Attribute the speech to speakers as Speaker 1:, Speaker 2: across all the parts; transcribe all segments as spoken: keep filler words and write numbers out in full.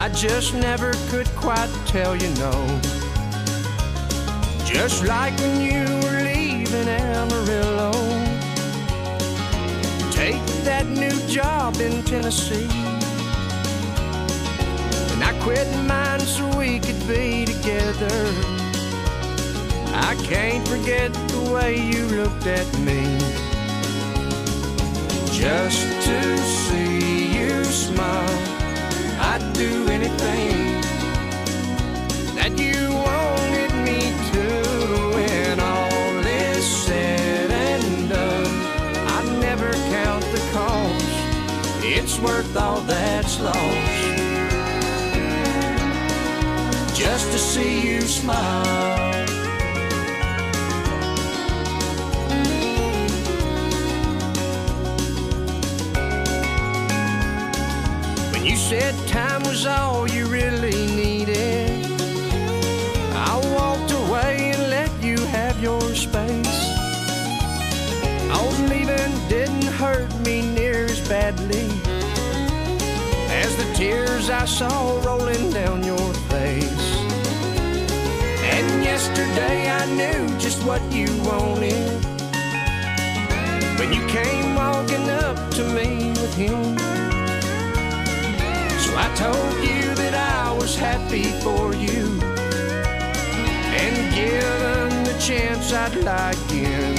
Speaker 1: I just never could quite tell you no. Just like when you were leaving Amarillo, take that new job in Tennessee, and I quit mine so we could be together. I can't forget the way you looked at me. Just to see you smile, I'd do anything that you wanted me to. When all is said and done, I'd never count the cost. It's worth all that's lost, just to see you smile. You said time was all you really needed. I walked away and let you have your space. All leaving didn't hurt me near as badly as the tears I saw rolling down your face. And yesterday I knew just what you wanted when you came walking up to me with him. So I told you that I was happy for you, and given the chance I'd like in,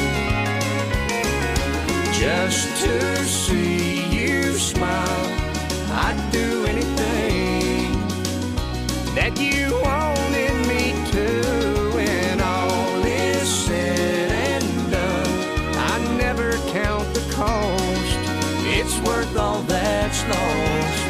Speaker 1: just to see you smile. I'd do anything that you wanted me to. When all is said and done, I never count the cost. It's worth all that's lost,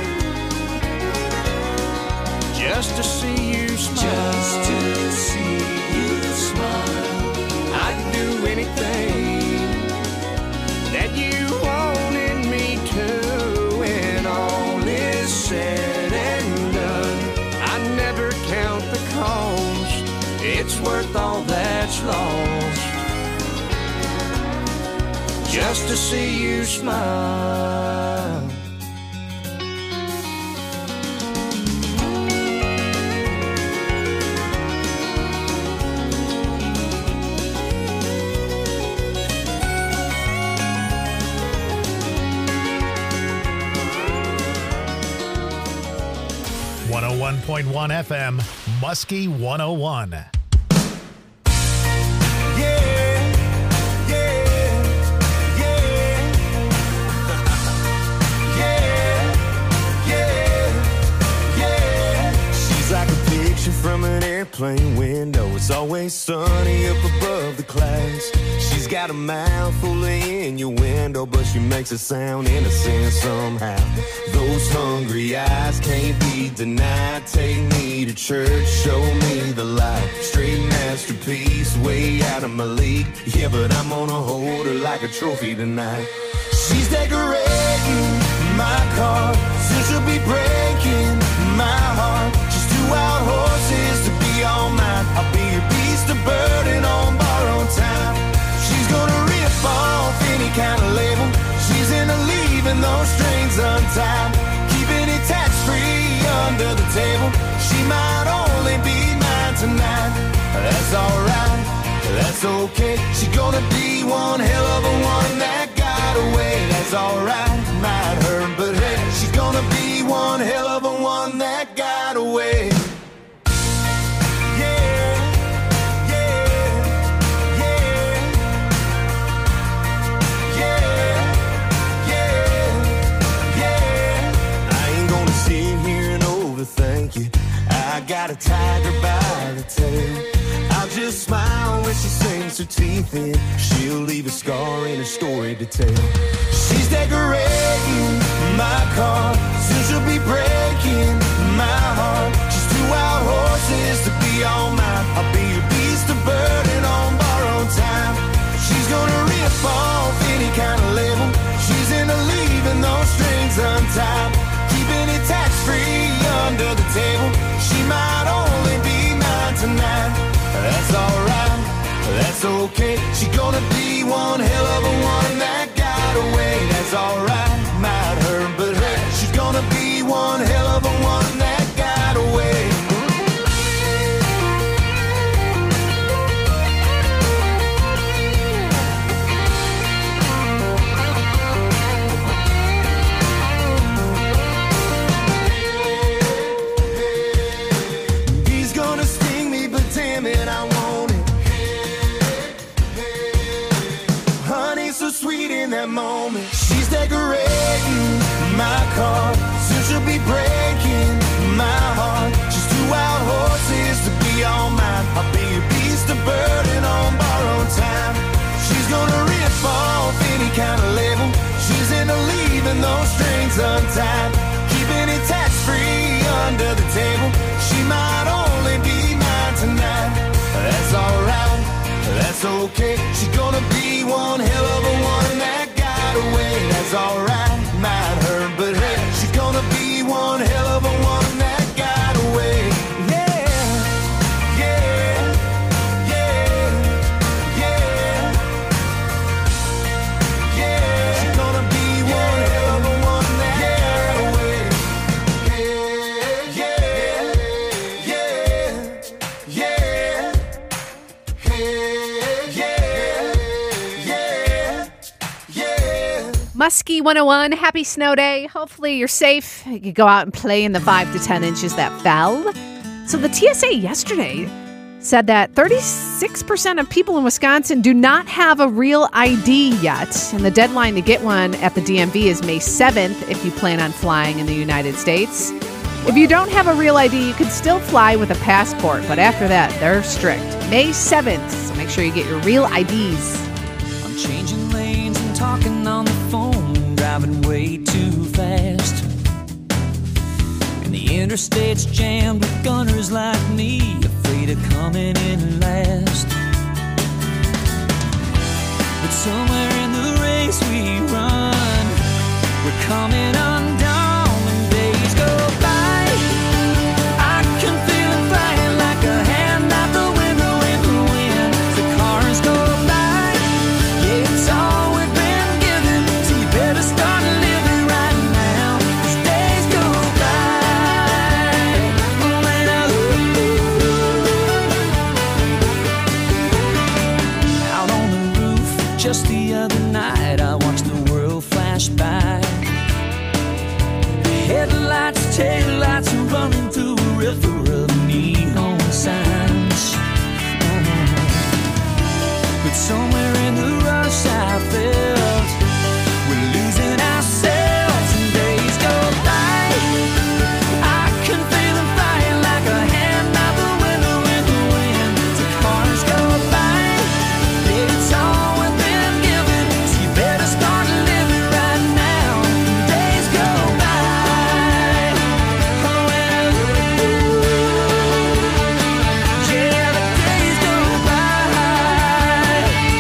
Speaker 1: just to see you smile. Just to see you smile. I'd do anything that you wanted me to. When all is said and done, I never count the cost. It's worth all that's lost, just to see you smile.
Speaker 2: one oh one point one F M, Muskie one oh one.
Speaker 3: From an airplane window, it's always sunny up above the clouds. She's got a mouth full of innuendo, but she makes it sound innocent somehow. Those hungry eyes can't be denied. Take me to church, show me the light. Straight masterpiece, way out of my league. Yeah, but I'm gonna hold her like a trophy tonight. She's decorating my car, soon she'll be breaking my heart. She's two wild horses to be all mine. I'll be your beast of burden on borrowed time. She's gonna rip off any kind of label. She's into leaving those strings untied, keeping it tax-free under the table. She might only be mine tonight. That's alright, that's okay. She's gonna be one hell of a one that got away. That's alright, might hurt, but hey, she's gonna be one hell of a one that got away. Thank you. I got a tiger by the tail. I'll just smile when she sinks her teeth in. She'll leave a scar in her story to tell. She's decorating my car, soon she'll be breaking my heart. She's two wild horses to be all mine. I'll be your beast of burden on borrowed time. She's gonna rip off any kind of label. She's into leaving those strings untied, keeping it tax-free under the table. She might only be mine tonight. That's alright, that's okay. She's gonna be one hell of a one that got away. That's alright, might hurt, but hey, she's gonna be one hell of a one that got she'll be breaking my heart. She's two wild horses to be all mine. I'll be a beast of burden on borrowed time. She's gonna rip off any kind of label. She's into leaving those strings untied, keeping it tax-free under the table. She might only be mine tonight. That's alright, that's okay. She's gonna be one hell of a one that got away. That's alright, might hurt, but hey, she's gonna be one hell of a one that got away. Yeah, yeah, yeah, yeah, yeah. She's gonna be one hell of a one that got away. Yeah, yeah, yeah, yeah, yeah, yeah.
Speaker 4: Muskie one oh one, happy snow day. Hopefully you're safe. You can go out and play in the five to ten inches that fell. So the T S A yesterday said that thirty-six percent of people in Wisconsin do not have a real I D yet. And the deadline to get one at the D M V is May seventh if you plan on flying in the United States. If you don't have a real I D, you can still fly with a passport. But after that, they're strict. May seventh, so make sure you get your real I Ds.
Speaker 5: I'm changing lanes and talking on the phone, driving way too fast. And the interstate's jammed with gunners like me, afraid of coming in last. But somewhere in the race we run, we're coming undone when days go by. I can feel it flying like a hand out the window in the wind. The cars go by, yeah, it's all we've been given, so you better start living right now, 'cause days go by. Oh, and I out on the roof just the other night, I watched the world flash by. Headlights, taillights running through a river of neon signs. But somewhere in the rush I felt we're losing ourselves and days go by. I can feel them flying like a hand out the window in the wind. The cars go by, yeah, it's all we've been given, so you better start living right now. Days go by. Oh, and yeah, the days go by.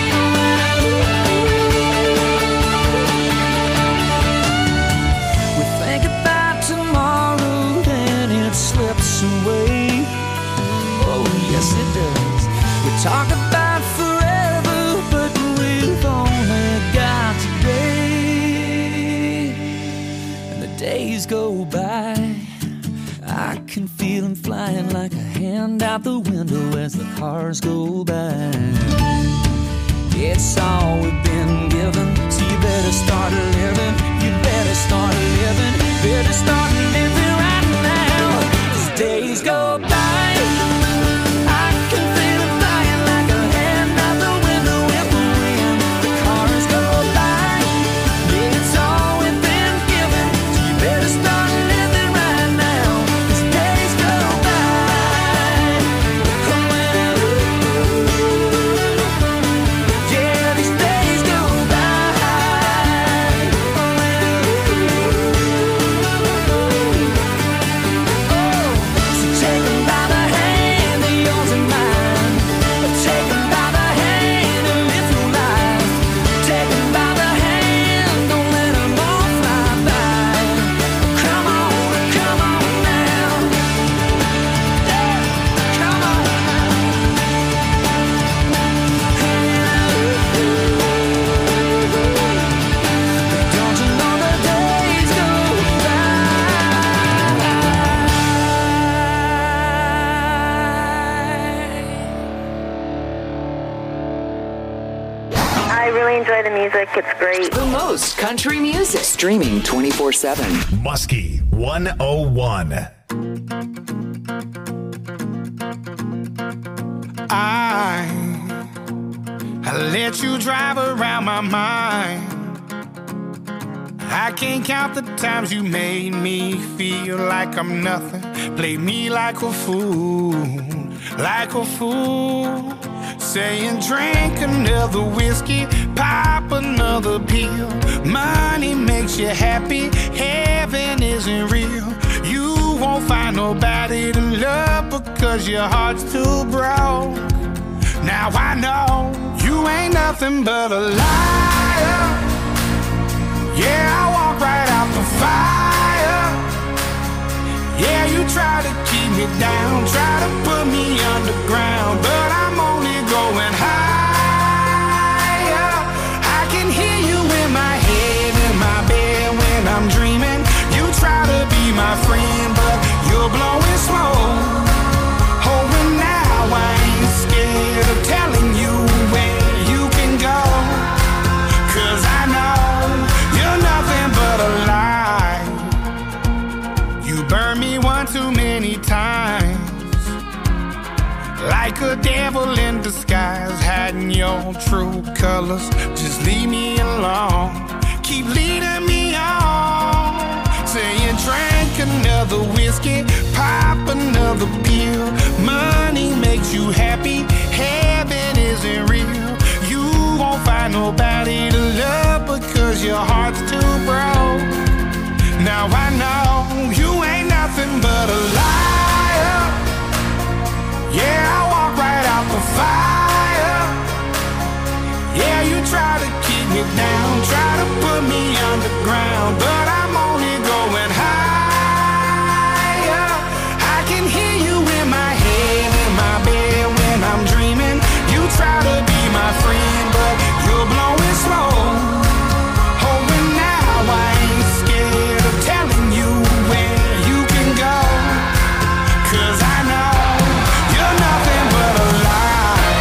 Speaker 5: We think about tomorrow, then it slips away. Oh, yes, it does. We talk about forever, but we've only got today. And the days go by. I can feel them flying like a hand out the window as the cars go by. It's all we've been given, so you better start living. You better start living. Better start living right now. 'Cause days go by. I can feel it flying like a hand out the window in the wind. The cars go by. Yeah, it's all we've been given, so you better start living right now. 'Cause days go by. Oh, and yeah, these days go by. Oh, and so take 'em by the hand, they're yours and mine. Take 'em by the hand and live your life. Take 'em by the hand, don't let 'em all fly by. Come on, come on now. Yeah, come on now. Don't you know the days go
Speaker 6: I really enjoy the music. It's great.
Speaker 7: The most country music. Streaming twenty-four seven.
Speaker 2: Muskie one oh one.
Speaker 8: I, I let you drive around my mind. I can't count the times you made me feel like I'm nothing. Played me like a fool, like a fool. Saying drink another whiskey, pop another pill. Money makes you happy, heaven isn't real. You won't find nobody to love because your heart's too broke. Now I know you ain't nothing but a liar. Yeah, I walk right out the fire. Yeah, you try to keep me down, try to put me underground, but I'm only going higher. I can hear you in my head, in my bed when I'm dreaming. You try to be my friend, but you're blowing smoke. Oh, and now I ain't scared of telling you where you can go, 'cause I know you're nothing but a lie. You burned me one too many times, like a devil in disguise, hiding your true colors. Just leave me alone, keep leading me on. Saying drink another whiskey, pop another pill. Money makes you happy, heaven isn't real. You won't find nobody to love because your heart's too broke. Now I know you ain't nothing but a liar. Yeah, I walk right out the fire. Yeah, you try to keep me down, try to put me underground, but I'm only going higher. I can hear you in my head, in my bed when I'm dreaming. You try to be my friend, but you're blowing smoke. Oh, and now I ain't scared of telling you where you can go, 'cause I know you're nothing but a lie.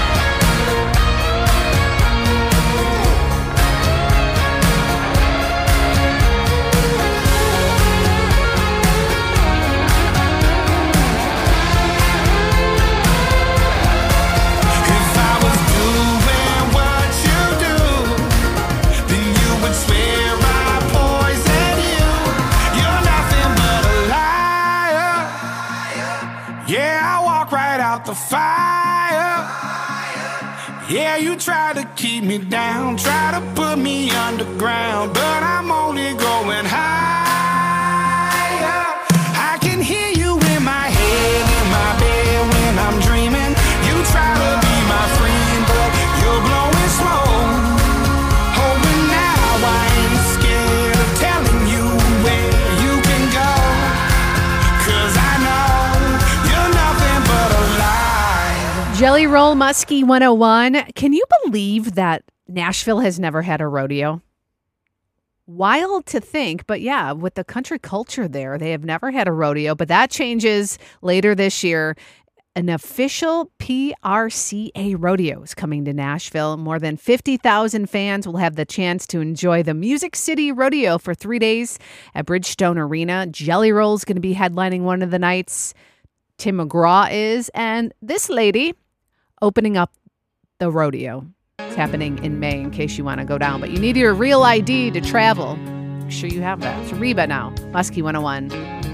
Speaker 8: If I was doing what you do, then you would swear I poisoned you. You're nothing but a liar. Yeah, I walk right out the fire. Yeah, you try to keep me down, try to put me underground, but I'm only going higher. I can hear you in my head, in my bed when I'm dreaming. You try to be my friend, but you're blowing smoke. Oh, and now I ain't scared of telling you where you can go, 'cause I know you're nothing but a lie.
Speaker 4: Jelly Roll Muskie one oh one. Can you believe that Nashville has never had a rodeo? Wild to think, but yeah, with the country culture there, they have never had a rodeo, but that changes later this year. An official P R C A rodeo is coming to Nashville. More than fifty thousand fans will have the chance to enjoy the Music City Rodeo for three days at Bridgestone Arena. Jelly Roll's going to be headlining one of the nights. Tim McGraw is, and this lady opening up the rodeo. It's happening in May in case you want to go down, but you need your real I D to travel. Make sure you have that. It's Reba now. Muskie one oh one.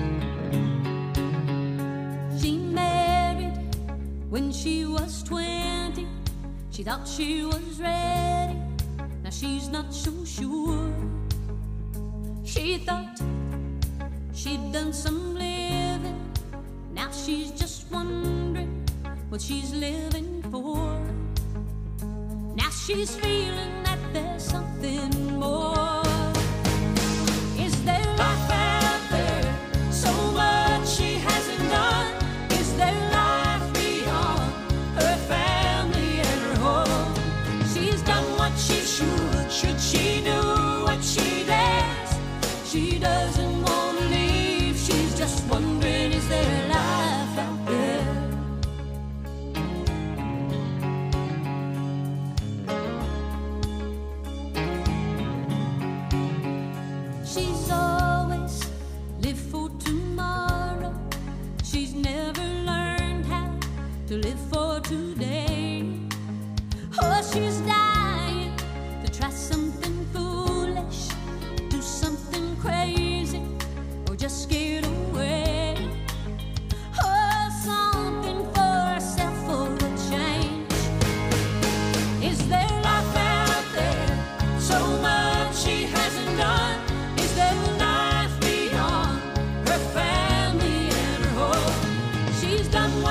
Speaker 9: She married when she was twenty. She thought she was ready. Now she's not so sure. She thought she'd done some living. Now she's just wondering what she's living for. Now she's feeling that there's something more. Is there life out there? So much she hasn't done. Is there life beyond her family and her home? She's done what she should. Should she do what she does? She doesn't want to leave. She's just wondering, is there life out there?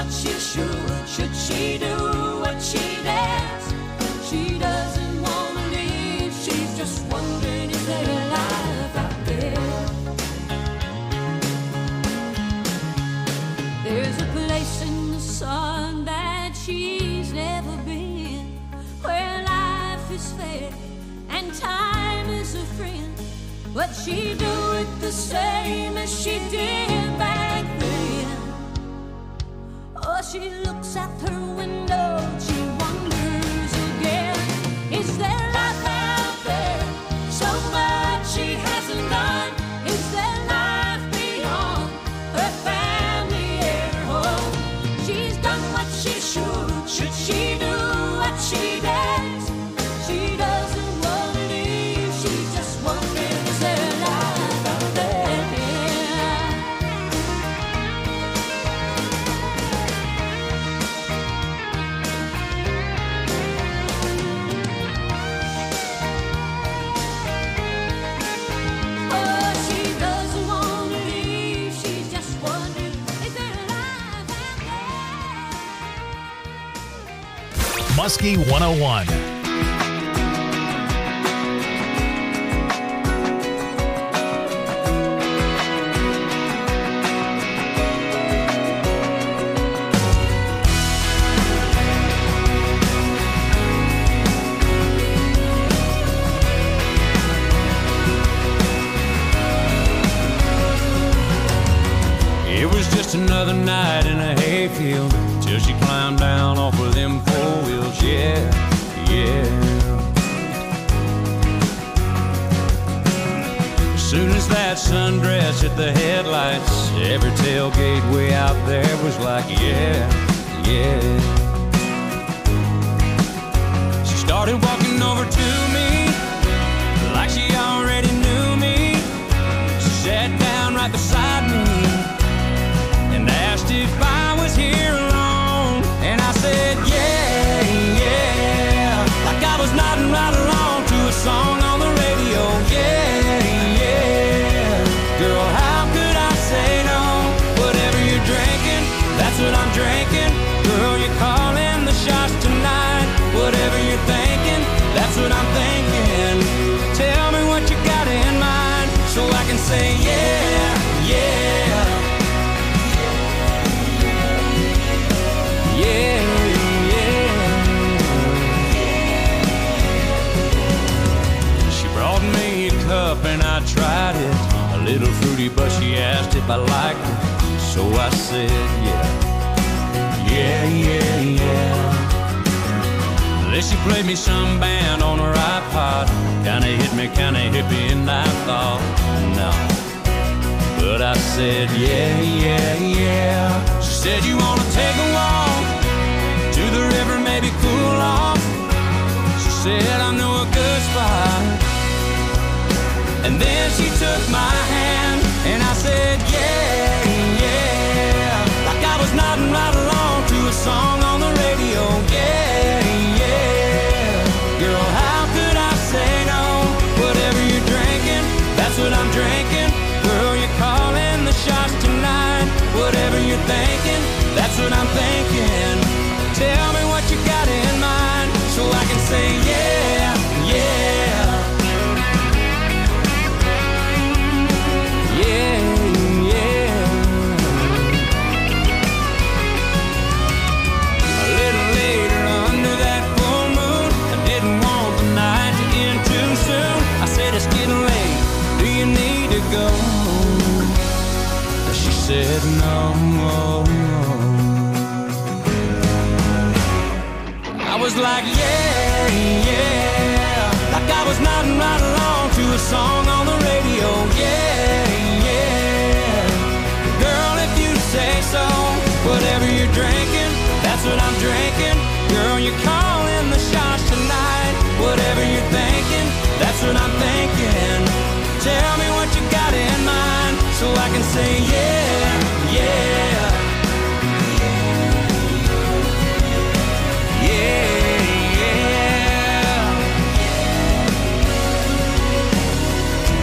Speaker 9: what she should. Should she do what she dares? She doesn't want to leave. She's just wondering, is there a life out there? There's a place in the sun that she's never been, where life is fair and time is a friend. But she do it the same as she did back then. Oh, she looks out her window, she wonders again, is there life out there? So much she hasn't done. Is there life beyond her family and her home? She's done what she should. Should she do what she dares? She doesn't want to leave. She's just wondering, is there life out there? Oh, she doesn't want to leave. She's just wondering, is there life out there?
Speaker 2: Muskie one oh one.
Speaker 10: It was just another night in a hayfield till she climbed down off of them four wheels. Yeah, yeah. As soon as that sundress hit the headlights, every tailgate way out there was like, yeah, yeah. She started walking over to me like she already knew me. She sat down right beside me and asked if I was here alone. And I said, yeah, yeah, like I was nodding right along to a song on the radio. Yeah, yeah, girl, how could I say no? Whatever you're drinking, that's what I'm drinking. Girl, you're calling the shots tonight. Whatever you're thinking, that's what I'm thinking. Tell me what you got in mind so I can say, yeah, yeah. Yeah, yeah. She brought me a cup and I tried it. A little fruity, but she asked if I liked it. So I said, yeah, yeah, yeah, yeah. Then she played me some band on her iPod. Kinda hit me, kinda hippie, and I thought, no. But I said, yeah, yeah, yeah. She said, you wanna take a walk to the river, maybe cool off? She said, I know a good spot. And then she took my hand and I said, yeah, yeah, like I was nodding right along to a song on the radio. Yeah, yeah, girl, how could I say no? Whatever you're drinking, that's what I'm drinking. Girl, you're calling the shots tonight. Whatever you're thinking, that's what I'm thinking. Tell me what you got in mind so I can say, yeah, yeah. Yeah, yeah. A little later under that full moon, I didn't want the night to end too soon. I said, it's getting late, do you need to go? She said, no, no, no. I was like, yeah, yeah, like I was nodding right along to a song on the radio. Yeah, yeah, girl, if you say so. Whatever you're drinking, that's what I'm drinking. Girl, you're calling the shots tonight. Whatever you're thinking, that's what I'm thinking. Tell me what you got in mind so I can say, yeah, yeah. Yeah, yeah.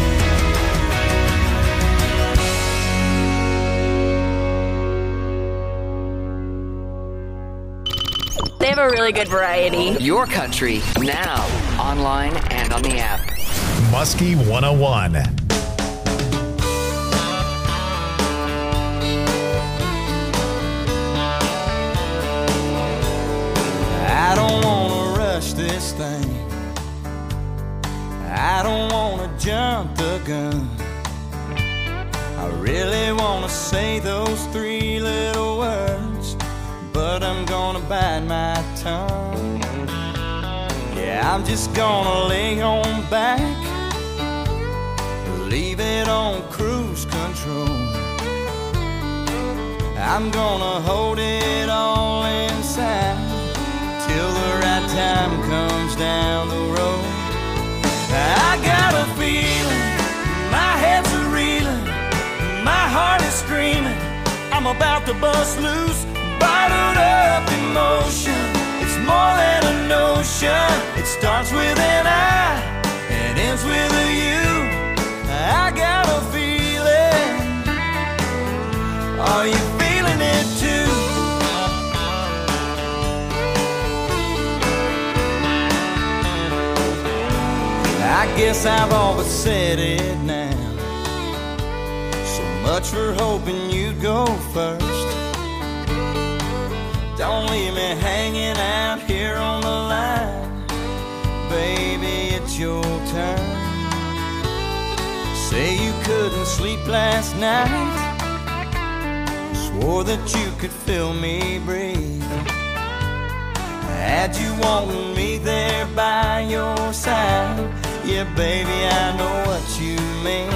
Speaker 11: have a really good variety.
Speaker 7: Your country, now, online and on the app.
Speaker 2: Muskie one oh one.
Speaker 10: I don't wanna rush this thing. I don't wanna jump the gun. I really wanna say those three little words, but I'm gonna bite my tongue. Yeah, I'm just gonna lay on back, leave it on cruise control. I'm gonna hold it all inside till the right time comes down the road. I got a feeling, my head's a reeling, my heart is screaming, I'm about to bust loose, bottled up emotion. It's more than a notion. It starts with an I and ends with a you. I got a feeling. Are you feeling it too? I guess I've all but said it now. So much for hoping you'd go first. Don't leave me hanging out here on the line. Baby, it's your turn. Say you couldn't sleep last night, swore that you could feel me breathe. Had you wanting me there by your side, yeah, baby, I know what you mean.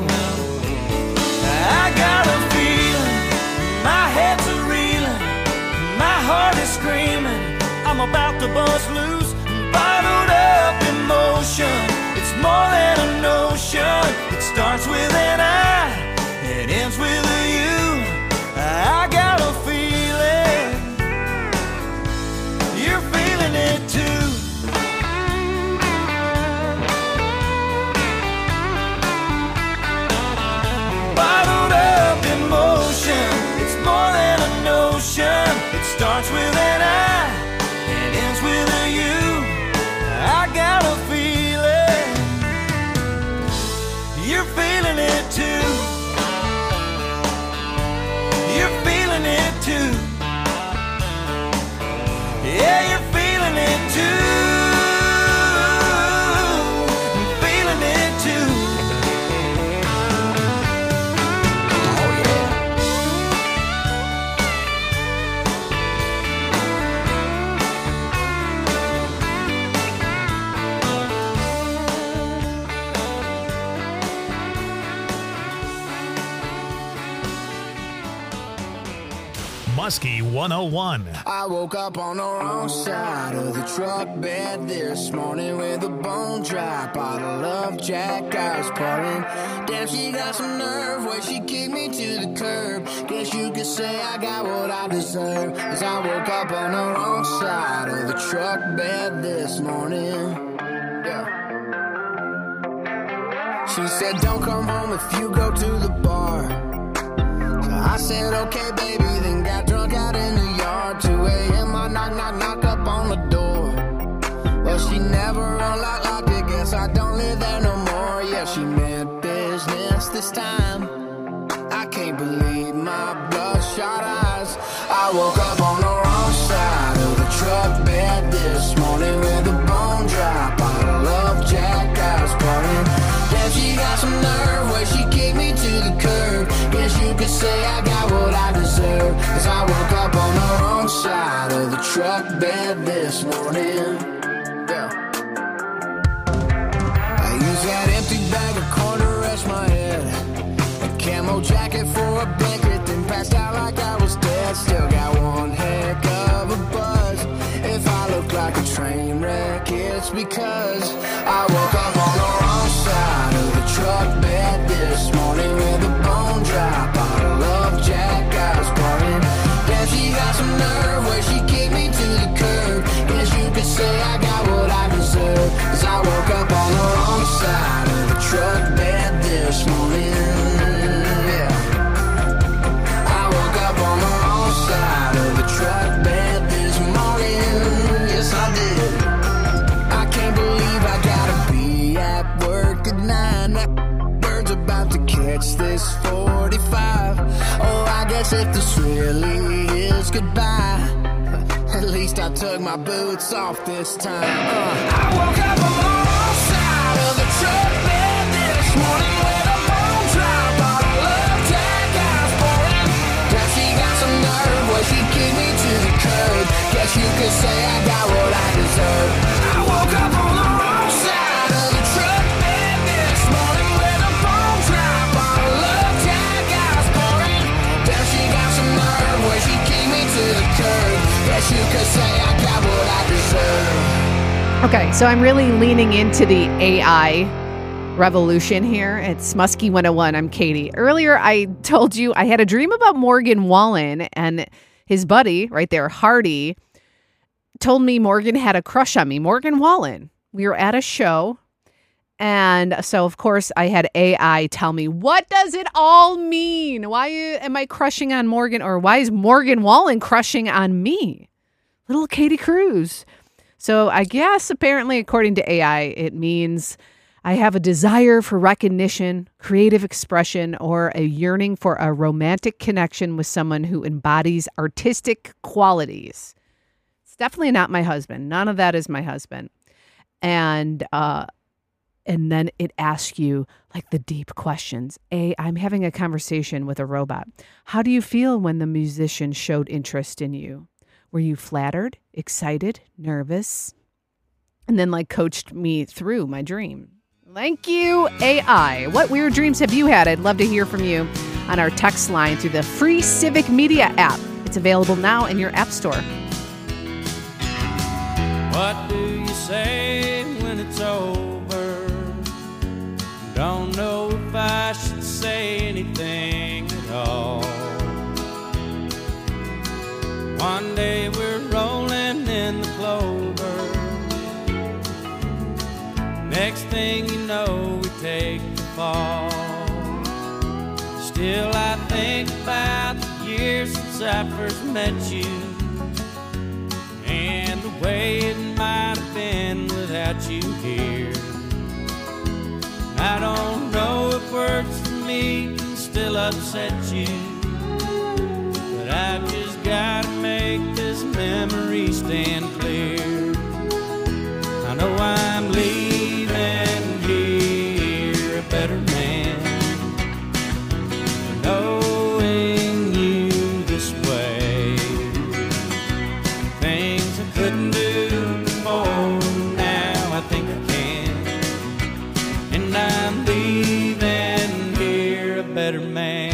Speaker 10: I got a feeling, my head's a reeling, my heart is screaming, I'm about to bust loose, bottled up emotion. It's more than a notion. It starts with an I, it ends with a you. I got a feeling, you're feeling it too. Bottled up emotion. It's more than a notion. It starts with an I, it ends with a you. I got a feeling, you're feeling it too. You're feeling it too. Yeah, you're feeling it too. I'm feeling it too. Oh yeah.
Speaker 2: Muskie one oh one.
Speaker 3: I woke up on the wrong side of the truck bed this morning with a bone dry bottle of Jack I was pouring. Damn, she got some nerve where she kicked me to the curb. Guess you could say I got what I deserve, 'cause I woke up on the wrong side of the truck bed this morning. Yeah. She said don't come home if you go to the bar. So I said okay baby, then got drunk out in the yard. Two a.m. I knock, knock, knock up on the door. Well, she never unlocked, locked it. Guess I don't live there no more. Yeah, she meant business this time. I can't believe my bloodshot eyes. I woke up on the wrong side of the truck bed this morning with a bone dry bottle of Jack I was pouring. Damn, she got some nerve where she kicked me to the curb. Guess you could say I got what I deserve, 'cause I woke up on the wrong side of the truck bed this morning. Yeah. I used that empty bag of corn to rest my head, a camo jacket for a blanket, then passed out like I was dead. Still got one heck of a buzz. If I look like a train wreck, it's because I woke up on the wrong side of the truck bed this morning with a bone dry bottle of Jack I was pouring. Damn, she got some nerve where she kicked me to the curb. Guess you could say I got what I deserve, 'cause I woke up on the wrong side of the truck bed this morning. Yeah. I woke up on the wrong side of the truck bed this morning.
Speaker 11: guess if this really is goodbye, at least I took my boots off this time. Uh, I woke up on the wrong side of the truck bed this morning with a bone drop on a love tag I was pouring. Now she got some nerve where she kicked me to the curb. Guess you could say I got what I deserve. I woke up on the wrong side of the truck bed this morning with a bone drop on a love tag I was pouring. Now she got some nerve where she kicked me to the curb. Guess you could say I got what I deserve.
Speaker 4: Okay, so I'm really leaning into the A I revolution here. It's Muskie one oh one. I'm Katie. Earlier, I told you I had a dream about Morgan Wallen, and his buddy right there, Hardy, told me Morgan had a crush on me. Morgan Wallen. We were at a show, and so, of course, I had A I tell me, what does it all mean? Why am I crushing on Morgan, or why is Morgan Wallen crushing on me? Little Katie Cruz. So I guess apparently, according to A I, it means I have a desire for recognition, creative expression, or a yearning for a romantic connection with someone who embodies artistic qualities. It's definitely not my husband. None of that is my husband. And uh, and then it asks you like the deep questions. A, I'm having a conversation with a robot. How do you feel when the musician showed interest in you? Were you flattered, excited, nervous? And then like coached me through my dream. Thank you, A I. What weird dreams have you had? I'd love to hear from you on our text line through the free Civic Media app. It's available now in your app store.
Speaker 10: What do you say when it's over? Don't know if I should say anything at all. One day we're rolling in the clover. Next thing you know, we take the fall. Still I think about the years since I first met you, and the way it might have been without you here. I don't know if words for me can still upset you, but I've just gotta make this memory stand clear. I know I'm leaving here a better man, knowing you this way. Things I couldn't do before, now I think I can. And I'm leaving here a better man.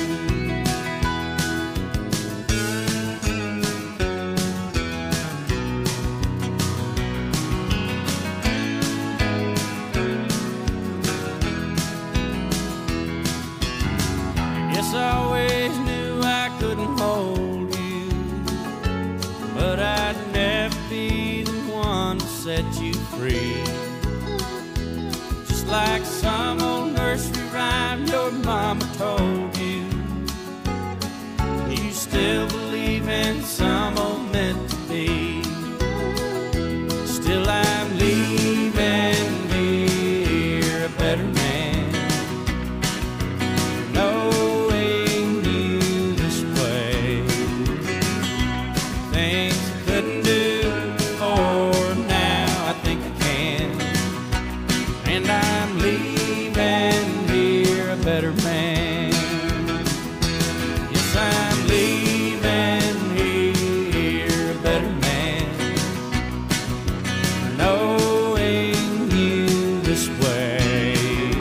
Speaker 10: I always knew I couldn't hold you, but I'd never be the one to set you free. Just like some old nursery rhyme your mama told you, you still believe in some old meant to be. Still I'm leaving here a better man. Better man. Yes, I'm leaving here a better man, knowing you this way.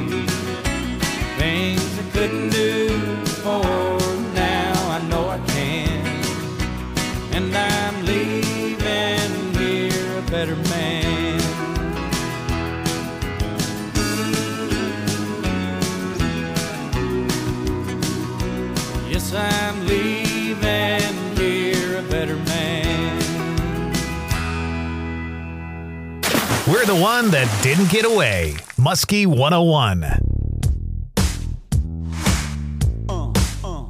Speaker 10: Things I couldn't do before, now I know I can. And I'm leaving here a better man. I'm leaving here a better man.
Speaker 2: We're the one that didn't get away. Muskie one oh one.
Speaker 12: Uh, uh.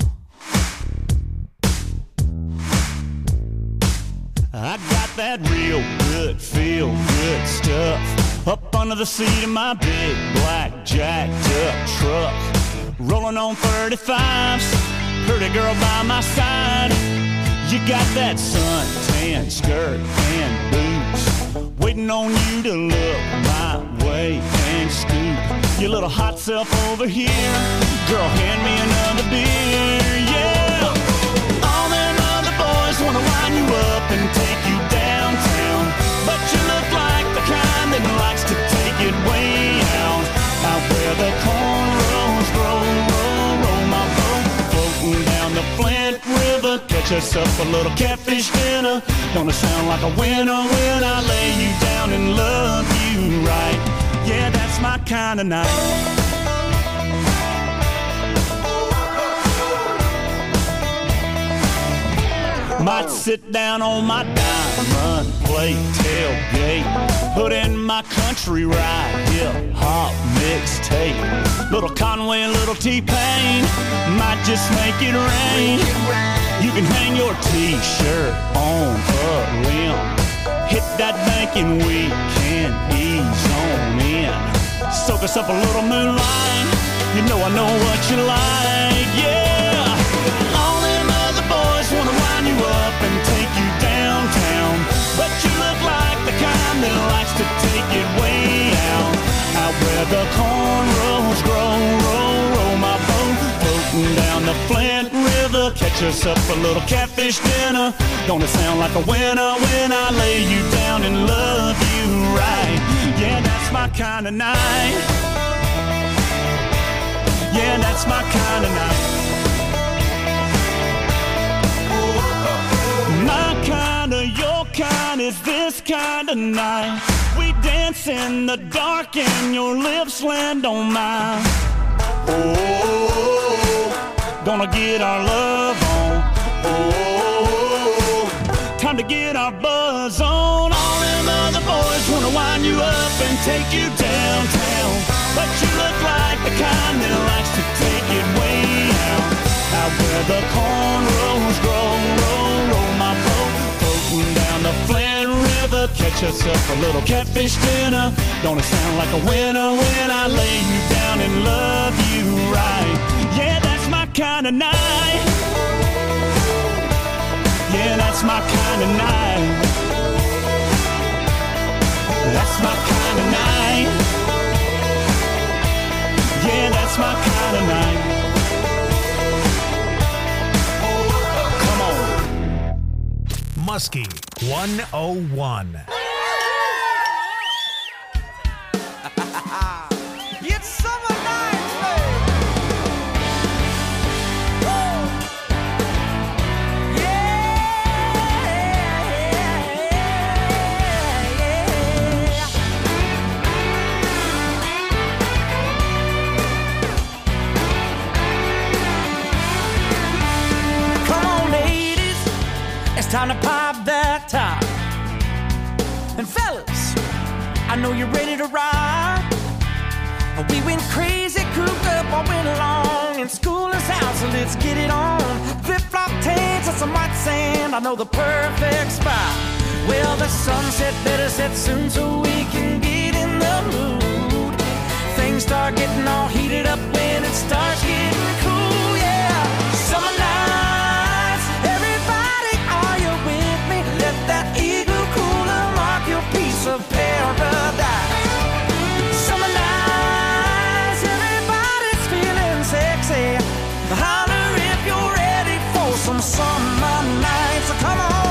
Speaker 12: I got that real good, feel good stuff up under the seat of my big black jacked up truck, rolling on thirty-fives. pretty girl by my side. You got that suntan skirt and boots, waiting on you to look my way and scoop your little hot self over here. Girl, hand me another beer, yeah. All them other boys wanna line you up and take you downtown, but you look like the kind that likes to take it way out, out where the cornrows grow, roll, roll my boat, floating down the Flint River. Catch us up a little catfish dinner. Gonna sound like a winner when I lay you down and love you right. Yeah, that's my kind of night. Might sit down on my diamond plate tailgate, put in my country ride, hip hop mixtape. Little Conway and little T-Pain might just make it rain. You can hang your t-shirt on a limb, hit that bank and we can ease on in. Soak us up a little moonlight, you know I know what you like, yeah. All them other boys wanna wind you up and take you downtown, but you look like the kind that likes to take it way out, out where the cornrows grow, roll, roll my boat, floating down the Flint River. Catch us up a little catfish dinner. Gonna sound like a winner when I lay you down and love you right. Yeah, that's my kind of night. Yeah, that's my kind of night. My kind of, your kind is this kind of night. We dance in the dark and your lips land on mine. Oh, gonna get our love on. Oh, time to get our buzz on. All them other boys wanna wind you up and take you downtown, but you look like the kind that likes to take it way out, out where the cornrows grow, roll, roll my boat, floating down the Flint River. Catch us up a little catfish dinner. Gonna sound like a winner when I lay you down and love you right. Yeah, that's my kind of night. Yeah, that's my kind of night. That's my kind of night. Yeah, that's my kind of night. Come on.
Speaker 2: Muskie one oh one.
Speaker 5: It's summer night, time to pop that top. And fellas, I know you're ready to ride. We went crazy, cooped up all winter long, and school is out, so let's get it on. Flip-flop tanks and some white sand, I know the perfect spot. Well, the sunset better set soon so we can get in the mood. Things start getting all heated up when it starts getting cool, yeah. Summer nights, everybody, are you with me? Let that eagle cooler mark your piece of paradise. Summer nights, everybody's feeling sexy. Holler if you're ready for some summer nights. So come on.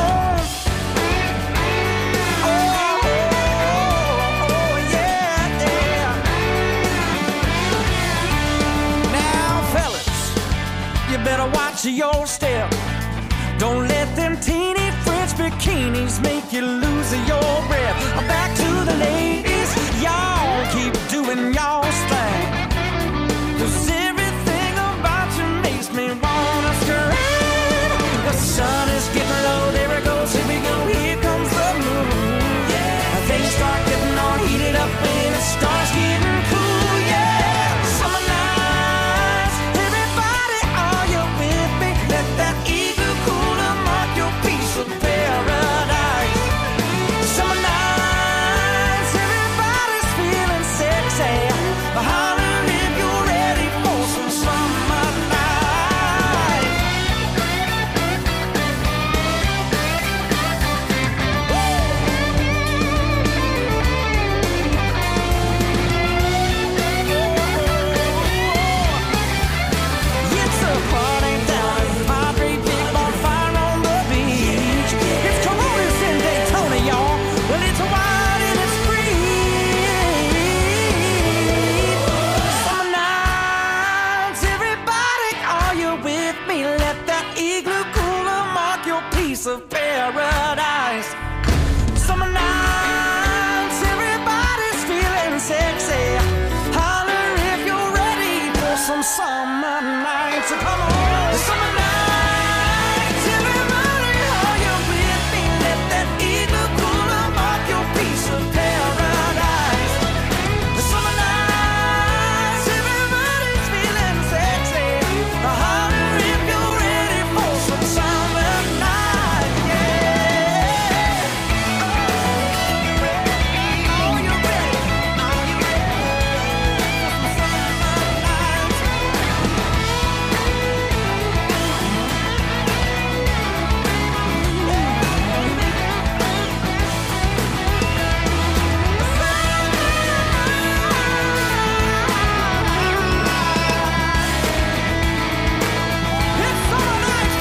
Speaker 5: Better watch your step. Don't let them teeny French bikinis make you lose your breath. Back to the ladies, y'all keep doing y'all's thing. 'Cause everything about you makes me wanna scream. The sun is getting low, there it goes, here we go, here comes the moon. Yeah, things start getting all heated up when it starts getting cool, yeah. Summer nights, everybody, are you with me? Let that eagle cooler mark your piece of paradise. Summer piece of paradise. Summer nights, everybody's feeling sexy. Holler if you're ready for some summer nights. So come on, summer nights, everybody, are you with me? Let that eagle cooler mark your piece of paradise. The summer nights, everybody's feeling sexy. Holler if you're ready for some summer nights, yeah. Oh, you're ready. Are you ready for some summer nights? It's summer nights.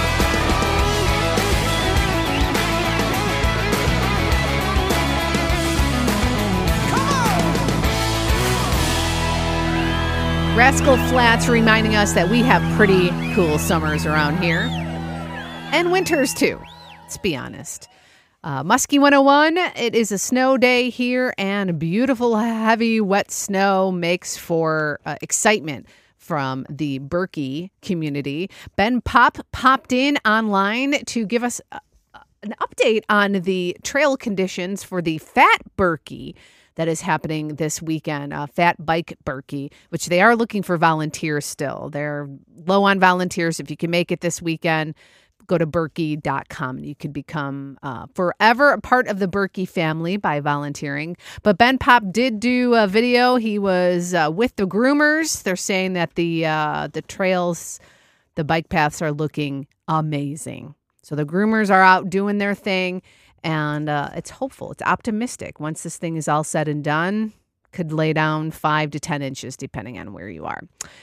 Speaker 4: Rascal Flatts reminding us that we have pretty cool summers around here. And winters, too. Let's be honest. Uh, Muskie one oh one, it is a snow day here, and beautiful, heavy, wet snow makes for uh, excitement from the Berkey community. Ben Pop popped in online to give us uh, an update on the trail conditions for the Fat Berkey that is happening this weekend, uh, Fat Bike Berkey, which they are looking for volunteers still. They're low on volunteers. If you can make it this weekend, go to berkey dot com and you can become uh, forever a part of the Berkey family by volunteering. But Ben Pop did do a video. He was uh, with the groomers. They're saying that the uh, the trails, the bike paths are looking amazing. So the groomers are out doing their thing. And uh, it's hopeful. It's optimistic. Once this thing is all said and done, could lay down five to ten inches, depending on where you are.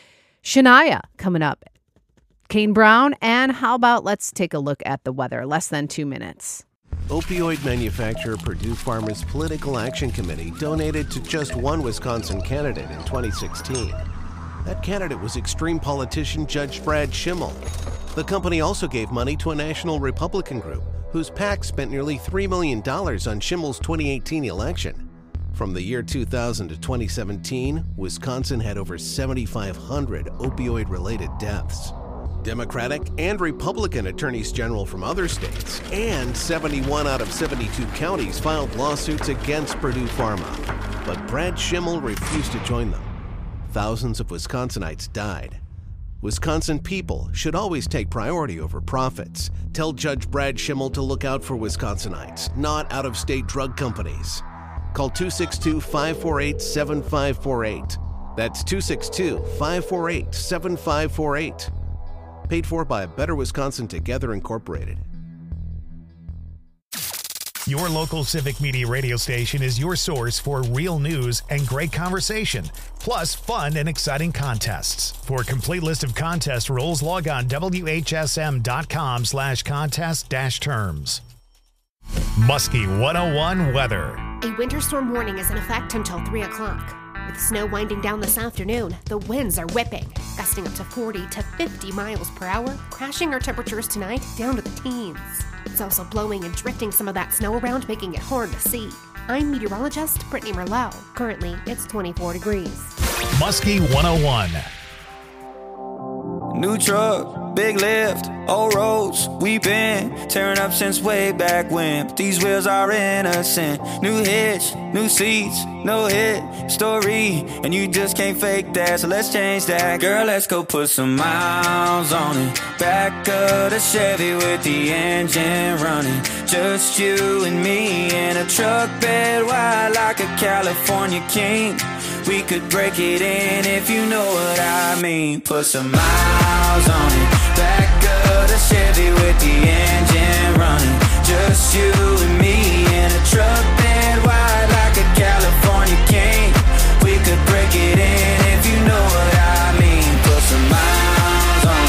Speaker 4: Shania coming up. Kane Brown. And how about let's take a look at the weather. Less than two minutes.
Speaker 13: Opioid manufacturer Purdue Pharma's Political Action Committee donated to just one Wisconsin candidate in twenty sixteen. That candidate was extreme politician Judge Brad Schimmel. The company also gave money to a national Republican group whose PAC spent nearly three million dollars on Schimmel's twenty eighteen election. From the year two thousand to twenty seventeen, Wisconsin had over seventy-five hundred opioid-related deaths. Democratic and Republican attorneys general from other states and seventy-one out of seventy-two counties filed lawsuits against Purdue Pharma. But Brad Schimmel refused to join them. Thousands of Wisconsinites died. Wisconsin people should always take priority over profits. Tell Judge Brad Schimmel to look out for Wisconsinites, not out-of-state drug companies. Call two six two, five four eight, seven five four eight. That's two six two, five four eight, seven five four eight. Paid for by Better Wisconsin Together Incorporated.
Speaker 2: Your local Civic Media radio station is your source for real news and great conversation, plus fun and exciting contests. For a complete list of contest rules, log on W H S M dot com slash contest dash terms. Muskie one oh one weather.
Speaker 14: A winter storm warning is in effect until three o'clock. With snow winding down this afternoon, the winds are whipping, gusting up to forty to fifty miles per hour, crashing our temperatures tonight down to the teens. It's also blowing and drifting some of that snow around, making it hard to see. I'm meteorologist Brittany Merlot. Currently, it's twenty-four degrees.
Speaker 2: Muskie one oh one.
Speaker 5: New truck, big lift, old roads, we been tearing up since way back when. But these wheels are innocent. New hitch, new seats, no hit story, and you just can't fake that, so let's change that. Girl, let's go put some miles on it. Back of the Chevy with the engine running. Just you and me in a truck bed wide like a California king. We could break it in if you know what I mean. Put some miles on it. Back of the Chevy with the engine running. Just you and me in a truck bed wide like a California king. We could break it in if you know what I mean. Put some miles on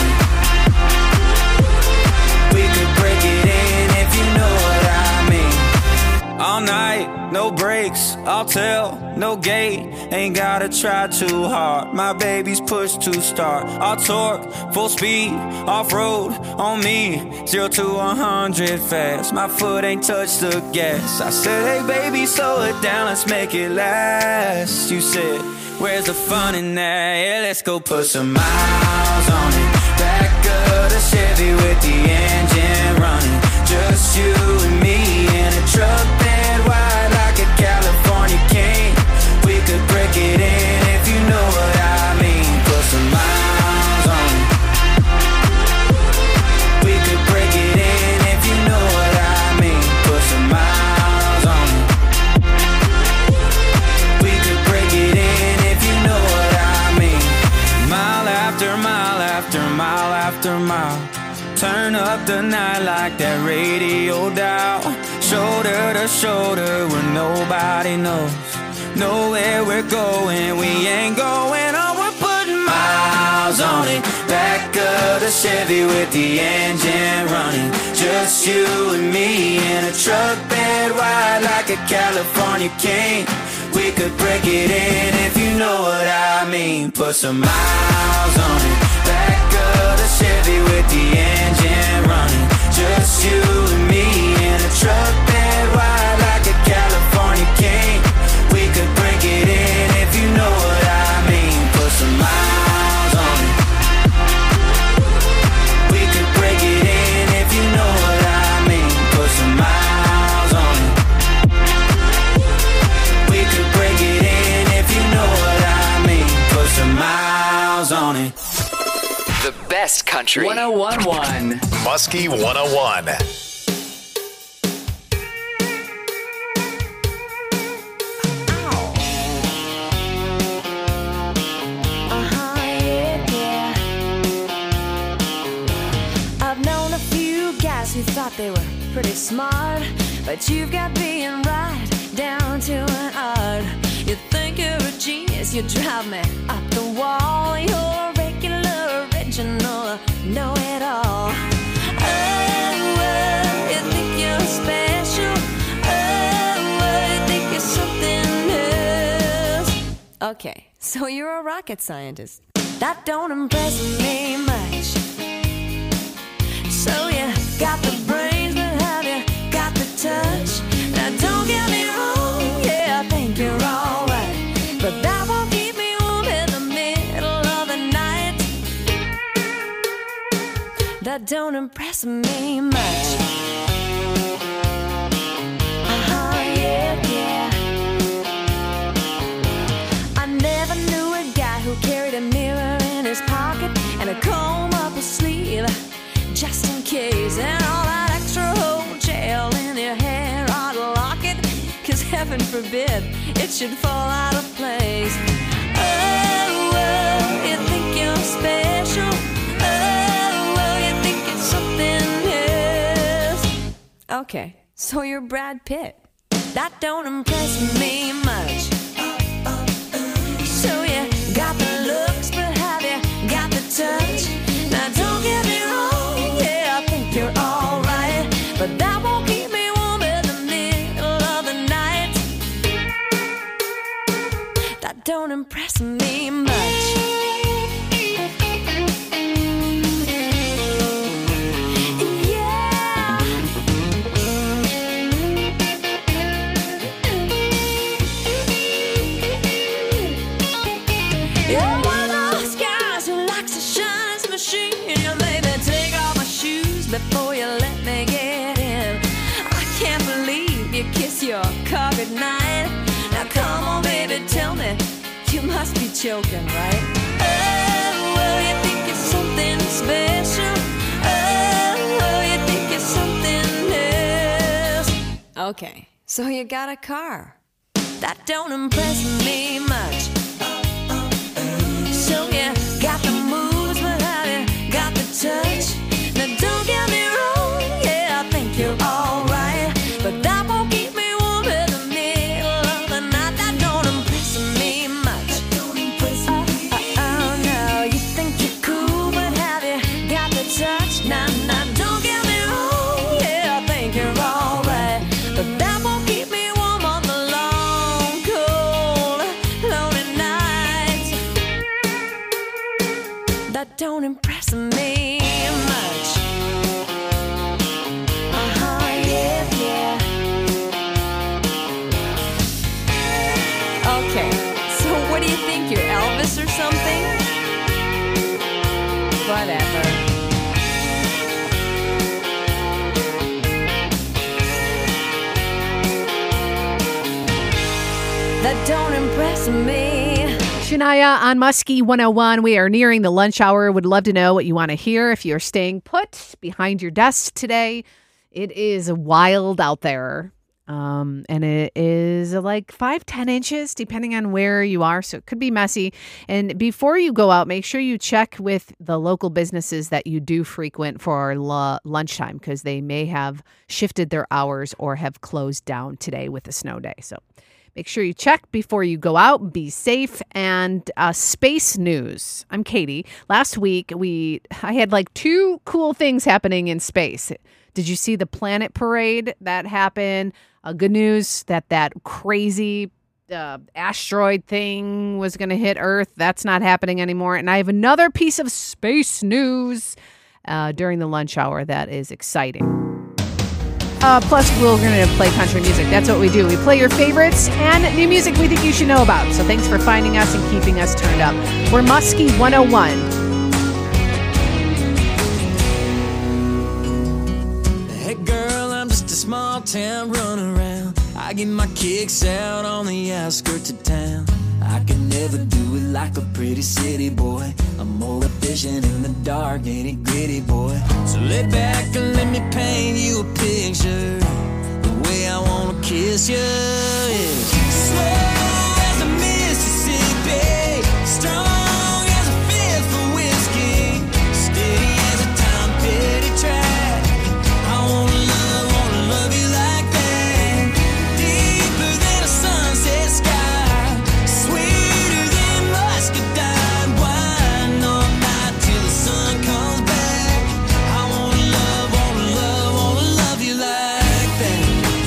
Speaker 5: it. We could break it in if you know what I mean. All night, no break.
Speaker 10: brakes, I'll tell, no gate. Ain't gotta try too hard. My baby's push to start. I'll torque, full speed, off-road on me. Zero to a hundred fast. My foot ain't touched the gas. I said, hey baby, slow it down, let's make it last. You said, where's the fun in that? Yeah, let's go put some miles on it. Back of the Chevy with the engine running. Just you and me in a truck bed wide like a California king. We could break it in if you know what I mean. Put some miles on it. We could break it in if you know what I mean. Put some miles on it. We could break it in if you know what I mean. Mile after mile after mile after mile. Turn up the night like that radio dial. Shoulder to shoulder where nobody knows. Know where we're going, we ain't going on. We're putting miles on it. Back of the Chevy with the engine running. Just you and me in a truck bed wide like a California king. We could break it in if you know what I mean. Put some miles on it. Back of the Chevy with the engine running. Just you and me in a truck bed wide like a California king. We could break it in if you know what I mean. Put some miles on it. We could break it in if you know what I mean. Put some miles on it. We could break it in if you know what I mean. Put some miles on it.
Speaker 7: The best country.
Speaker 15: one oh one point one.
Speaker 2: Muskie one oh one.
Speaker 9: Who thought they were pretty smart, but you've got being right down to an art. You think you're a genius, you drive me up the wall. You're a regular, original, know-it-all. Oh, oh, you think you're special. Oh, oh, you think you're something else. Okay, so you're a rocket scientist. That don't impress me much. So you got the brains, but have you got the touch? Now don't get me wrong, yeah, I think you're alright, but that won't keep me warm in the middle of the night. That don't impress me much. Uh-huh, yeah, yeah. I never knew a guy who carried a mirror in his pocket and a comb up his sleeve, just in case, and all that extra whole gel in your hair ought to lock it, cause heaven forbid it should fall out of place. Oh, oh, you think you're special. Oh, oh, you think it's something else. Okay, so you're Brad Pitt. That don't impress me much. So you got the looks, but have you got the touch? Now don't get me wrong, yeah, I think you're alright, but that won't keep me warm in the middle of the night. That don't impress me much. You're one of those guys who likes to shine some machine. You made me take off my shoes before you let me get in. I can't believe you kiss your car goodnight. Now come on, baby, tell me, you must be joking, right? Oh, oh, you think it's something special. Oh, oh, you think it's something else. Okay, so you got a car. That don't impress me much. So you got the moves, but have you got the touch? Now don't get me wrong, yeah, I think you're alright, but that won't keep me warm in the middle of the night. That don't impress me much. Oh, oh, oh, no, you think you're cool, but have you got the touch? Now, now, don't get me wrong, yeah, I think you're alright, but that won't keep me warm on the long that don't impress me.
Speaker 4: Shania on Muskie one oh one. We are nearing the lunch hour. Would love to know what you want to hear if you're staying put behind your desk today. It is wild out there. Um, and it is like five, ten inches, depending on where you are. So it could be messy. And before you go out, make sure you check with the local businesses that you do frequent for la- lunchtime, because they may have shifted their hours or have closed down today with a snow day. So make sure you check before you go out. Be safe. And uh, space news. I'm Katie. Last week, we I had like two cool things happening in space. Did you see the planet parade that happened? Uh, good news that that crazy uh, asteroid thing was going to hit Earth. That's not happening anymore. And I have another piece of space news uh, during the lunch hour that is exciting. Uh, plus, we're going to play country music. That's what we do. We play your favorites and new music we think you should know about. So thanks for finding us and keeping us turned up. We're Muskie one oh one.
Speaker 5: Small town run around. I get my kicks out on the outskirts of town. I can never do it like a pretty city boy. I'm more efficient in the dark, nitty gritty boy. So lay back and let me paint you a picture. The way I wanna kiss you is slow as a Mississippi, strong as a fifth of whiskey, steady as a Tom Petty track. I wanna love, wanna love you like that, deeper than a sunset sky, sweeter than muscadine wine, all night till the sun comes back. I wanna love, wanna love, wanna love you like that.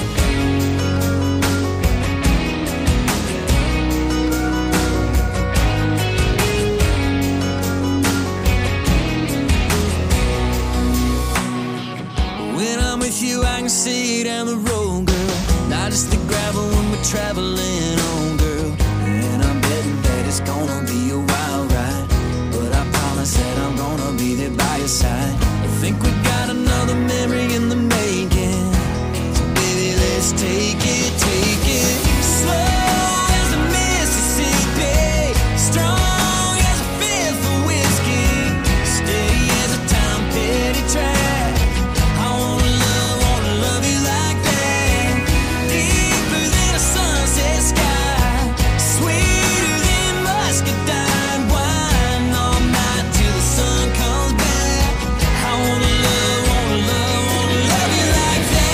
Speaker 5: When I'm with you, I can see down the road, girl. Not just the gravel when we're traveling on, girl. And I'm betting that it's gonna be a wild ride, but I promise that I'm gonna be there by your side. I think we got another memory in the making, so baby, let's take it, take it slow as a Mississippi, strong as a fifth of whiskey, steady as a Tom Petty track. I wanna love, wanna love you like that, deeper than a sunset sky, sweeter than muscadine wine, all night till the sun comes back. I wanna love, wanna love, wanna love you like that.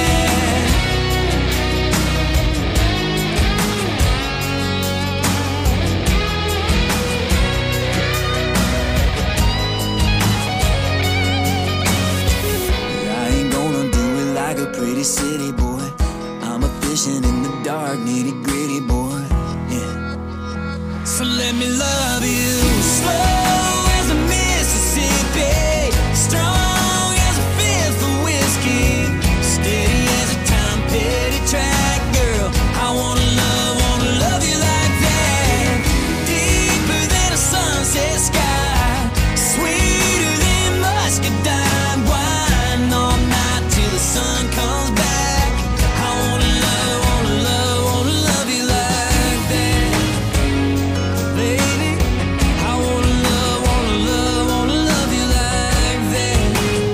Speaker 5: I ain't gonna do it like a pretty city boy. I'm a fishing in the dark, nitty gritty boy. Yeah. So let me love you slow as a Mississippi, strong as a fifth of whiskey, steady as a Tom Petty track, girl. I wanna love, wanna love you like that, deeper than a sunset sky, sweeter than muscadine wine, all night till the sun comes back. I wanna love, wanna love, wanna love you like that, baby. I wanna love, wanna love, wanna love you like that.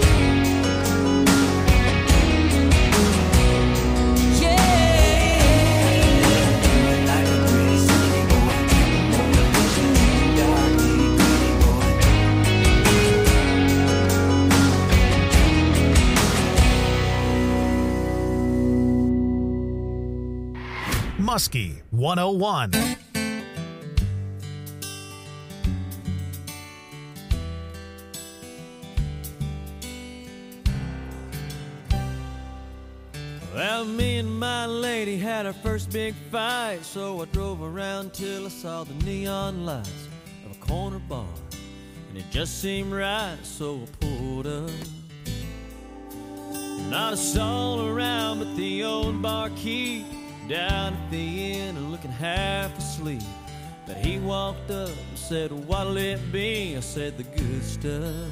Speaker 5: Yeah. Like a pretty city boy, more efficient in the dark, nitty gritty boy.
Speaker 2: Muskie one oh one.
Speaker 10: Well, me and my lady had our first big fight, so I drove around till I saw the neon lights of a corner bar, and it just seemed right, so I pulled up. Not a soul around but the old barkeep down at the inn and looking half asleep. But he walked up and said, "What'll it be?" I said, "The good stuff."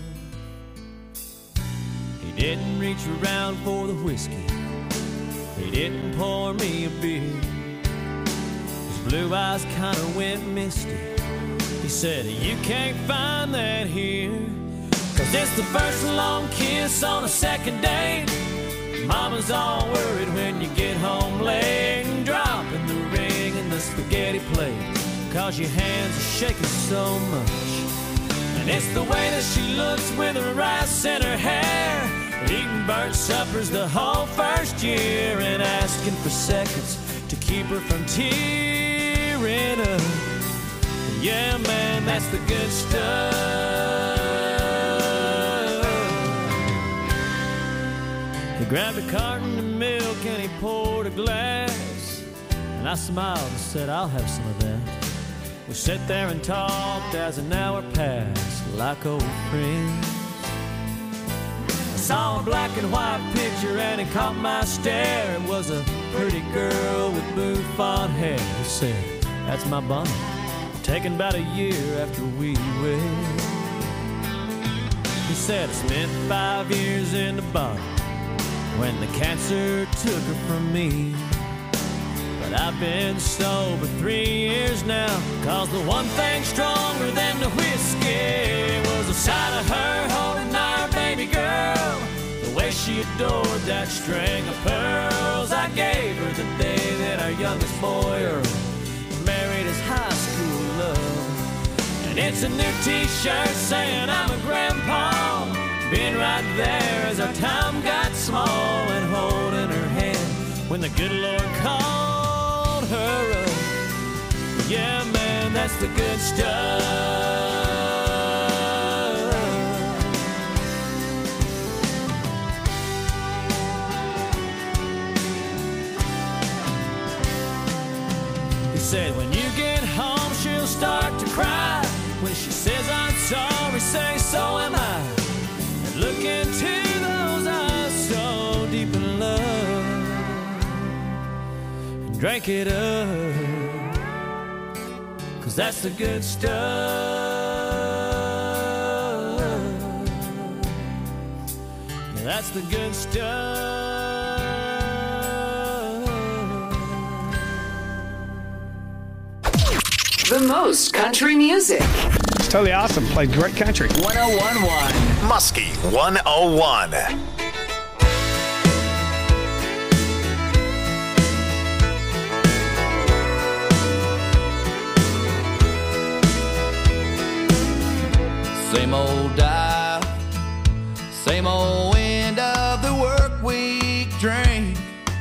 Speaker 10: He didn't reach around for the whiskey, he didn't pour me a beer. His blue eyes kinda went misty. He said, you can't find that here, 'cause it's the first long kiss on a second date. Mama's all worried when you get home late, and dropping the ring in the spaghetti plate, 'cause your hands are shaking so much. And it's the way that she looks with her rice in her hair, eating burnt suppers the whole first year, and asking for seconds to keep her from tearing up. Yeah, man, that's the good stuff. He grabbed a carton of milk and he poured a glass, and I smiled and said, I'll have some of that. We sat there and talked as an hour passed, like old friends. I saw a black and white picture and it caught my stare. It was a pretty girl with bouffant hair. He said, that's my Bonnie, taken about a year after we wed. He said, I spent five years in the bottom when the cancer took her from me. But I've been sober three years now, 'cause the one thing stronger than the whiskey was the sight of her holding our baby girl, the way she adored that string of pearls I gave her the day that our youngest boy Earl married his high school love. And it's a new t-shirt saying I'm a grandpa, being right there as our time got small, and holding her hand when the good Lord called her up. Yeah, man, that's the good stuff. He said, when you get home, she'll start to cry. When she says I'm sorry, say so am I. And look into those eyes so deep in love, and drink it up, 'cause that's the good stuff. Yeah, that's the good stuff.
Speaker 7: The most country music.
Speaker 15: It's totally awesome. Played great country.
Speaker 7: one oh one point one.
Speaker 2: Muskie one oh one.
Speaker 16: Same old dive, same old end of the work week drink.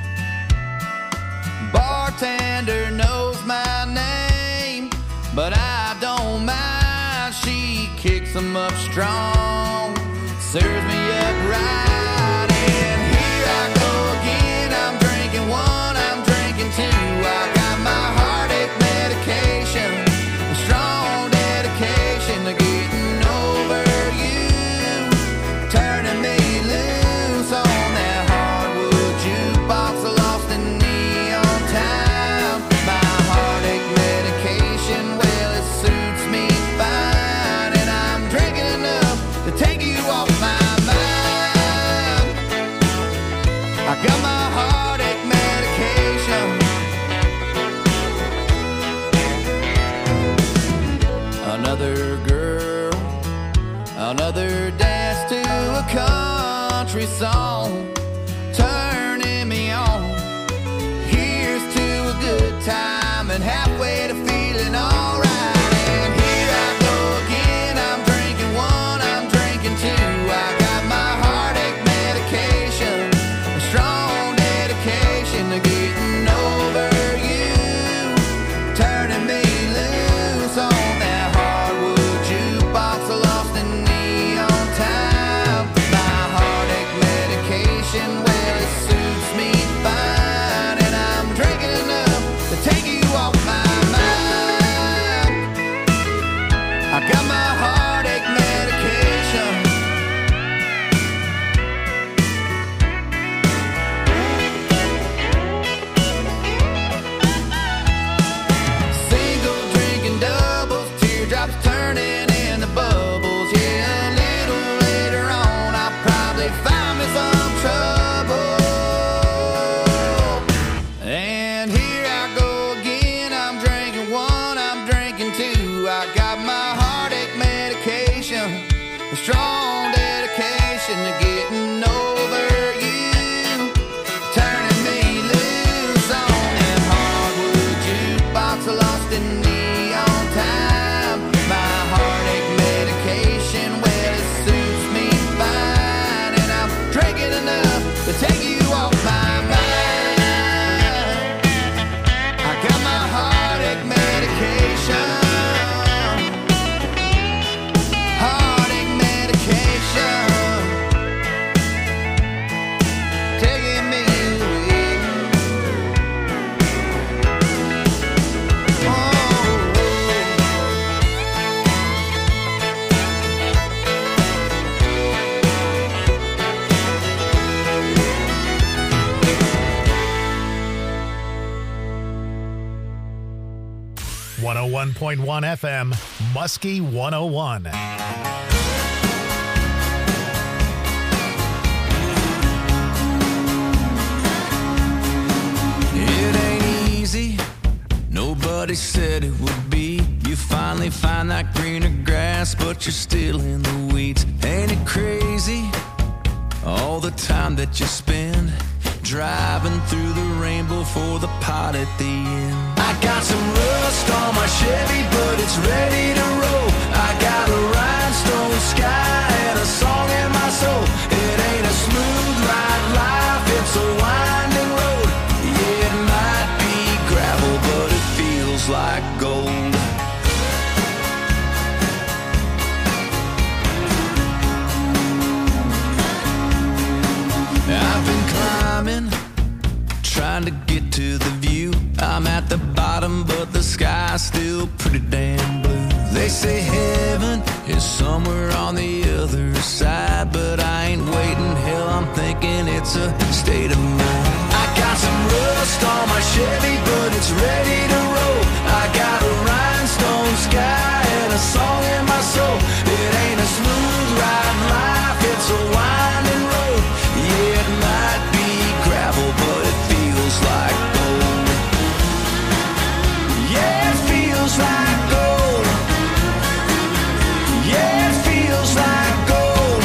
Speaker 16: Bartender knows my name, but I don't mind. She kicks them up strong, serves me up right, and here I go again. I'm drinking one, I'm drinking two. I got my heartache medication, a strong dedication to getting over you, turning me loose on that hardwood jukebox, lost in neon time. My heartache medication, well, it suits me fine, and I'm drinking enough to take you off my mind. I got my heartache medication. Another girl, another dance to a country song, turning me on. Here's to a good time and halfway to feeling alright. And here I go again. I'm drinking one, I'm drinking two. I got my heartache medication, a strong dedication to getting over you, turning me loose on that hardwood jukebox, lost in neon time. My heartache medication.
Speaker 2: one oh one point one F M, Muskie one oh one.
Speaker 16: It ain't easy, nobody said it would be. You finally find that greener grass, but you're still in the weeds. Ain't it crazy, all the time that you spend driving through the rainbow for the pot at the end? I got some rust on my Chevy, but it's ready to roll. I got a rhinestone sky and a song in my soul. It ain't a smooth ride life, it's a winding road. Yeah, it might be gravel, but it feels like gold. I've been climbing, trying to get to the view. I'm at the bottom, but the sky's still pretty damn blue. They say heaven is somewhere on the other side, but I ain't waiting. Hell, I'm thinking it's a state of mind. I got some rust on my Chevy, but it's ready to roll. I got a rhinestone sky and a song in my soul. It ain't a smooth ride life, it's a winding road. Yeah, it might be gravel, but it feels like gold. Yeah, it feels like gold. Yeah, it feels like gold.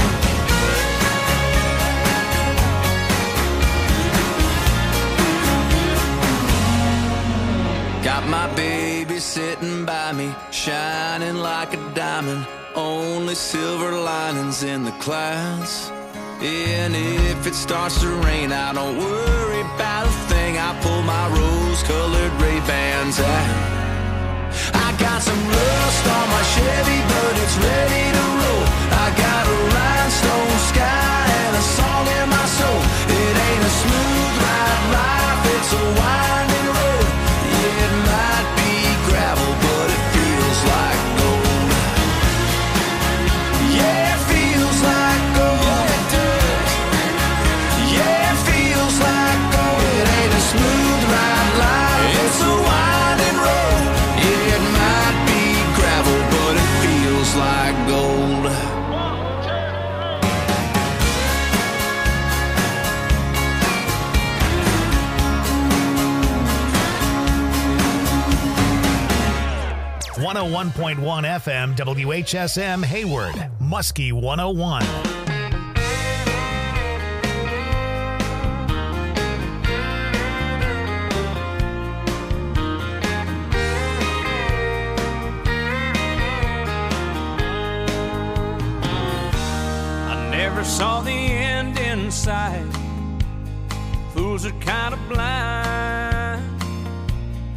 Speaker 16: Got my baby sitting by me, shining like a diamond. Only silver linings in the clouds. And if it starts to rain, I don't worry about a thing. I pull my rose-colored Ray-Bans out. I got some rust on my Chevy, but it's ready to roll. I got a rhinestone sky and a song in my soul. It ain't a smooth ride life, it's a winding road. Yeah, it might be gravel, but it feels like gold. Yeah, it feels like gold. Smooth ride life, it's a winding road. It might be gravel, but it feels like gold.
Speaker 2: one oh one point one F M, W H S M, Hayward, Muskie one oh one.
Speaker 10: Saw the end in sight. Fools are kind of blind.